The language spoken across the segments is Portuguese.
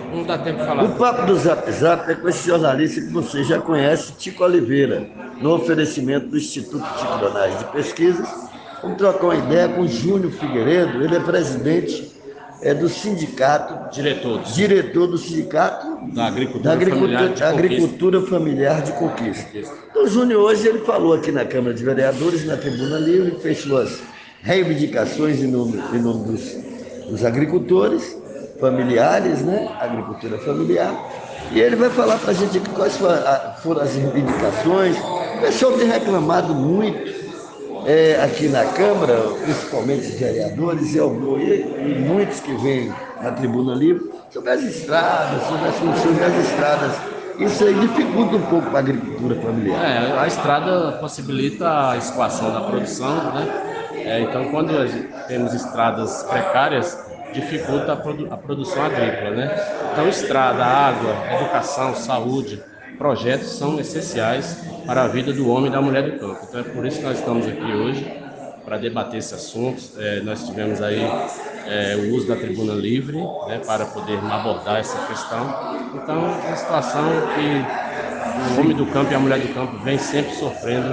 Não dá tempo de falar O tudo. papo do Zap Zap é com esse jornalista que você já conhece, Tico Oliveira, no oferecimento do Instituto Tico Donais de Pesquisas. Vamos trocar uma ideia com Júnior Figueiredo, ele é presidente do sindicato, Diretor diretor do sindicato da agricultura familiar de Conquista. Agricultura Familiar de Conquista. Conquista. Então, o Júnior hoje ele falou aqui na Câmara de Vereadores, na Tribuna Livre, fez suas reivindicações em nome dos agricultores familiares, né? Agricultura familiar. E ele vai falar para a gente aqui quais foram as reivindicações. O pessoal tem reclamado muito aqui na Câmara, principalmente os vereadores e muitos que vêm na Tribuna Livre, sobre as estradas, sobre as funções das estradas. Isso aí dificulta um pouco para a agricultura familiar. A estrada possibilita a escoação da produção, né? Então, quando temos estradas precárias, dificulta a produção agrícola, né? Então, estrada, água, educação, saúde, projetos são essenciais para a vida do homem e da mulher do campo. Então, é por isso que nós estamos aqui hoje, para debater esses assuntos. Nós tivemos aí o uso da tribuna livre, né, para poder abordar essa questão. Então, é uma situação que o homem do campo e a mulher do campo vem sempre sofrendo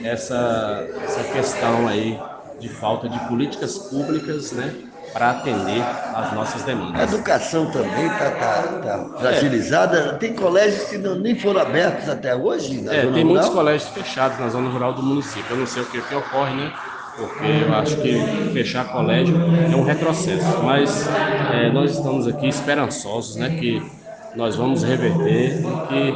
essa questão aí de falta de políticas públicas, né, para atender às nossas A demandas. educação também está É, fragilizada. Tem colégios que nem foram abertos até hoje na zona tem muitos rural. colégios fechados na zona rural do município. Eu não sei o que ocorre, né? Porque eu acho que fechar colégio é um retrocesso. Mas nós estamos aqui esperançosos, né? Que nós vamos reverter e que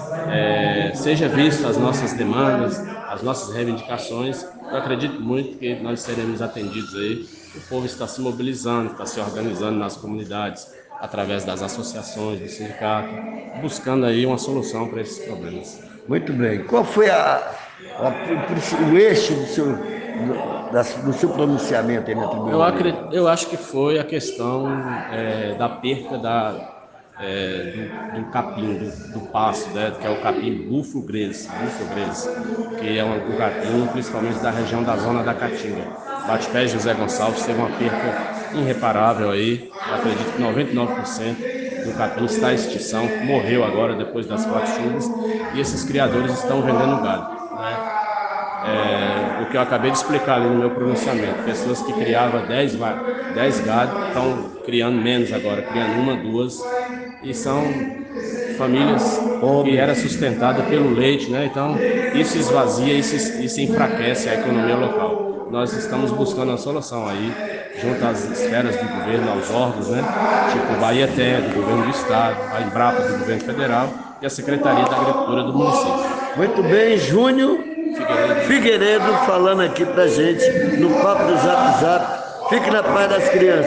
seja visto as nossas demandas, as nossas reivindicações. Eu acredito muito que nós seremos atendidos aí. O povo está se mobilizando, está se organizando nas comunidades, através das associações, do sindicato, buscando aí uma solução para esses problemas. Muito bem. Qual foi o eixo do seu pronunciamento aí na Tribuna Livre? Eu acho que foi a questão da perca do capim, do pasto, né, que é o capim bufo-gres, que é um capim principalmente da região da zona da Caatinga. Bate-Pé José Gonçalves teve uma perca irreparável aí. Eu acredito que 99% do capim está em extinção, morreu agora depois das fortes chuvas, e esses criadores estão vendendo gado, né? O que eu acabei de explicar ali no meu pronunciamento. Pessoas que criavam 10 gado estão criando menos agora, criando uma, duas, e são famílias que Homens. era sustentada pelo leite, né? Então isso esvazia, isso enfraquece a economia local. Nós estamos buscando uma solução aí, junto às esferas do governo, aos órgãos, né? Tipo o Bahia Terra, do governo do estado, a Embrapa, do governo federal, e a Secretaria da Agricultura do município. Muito bem, Júnior Figueiredo. Figueiredo falando aqui pra gente no papo do Zap Zap. Fique na paz das crianças.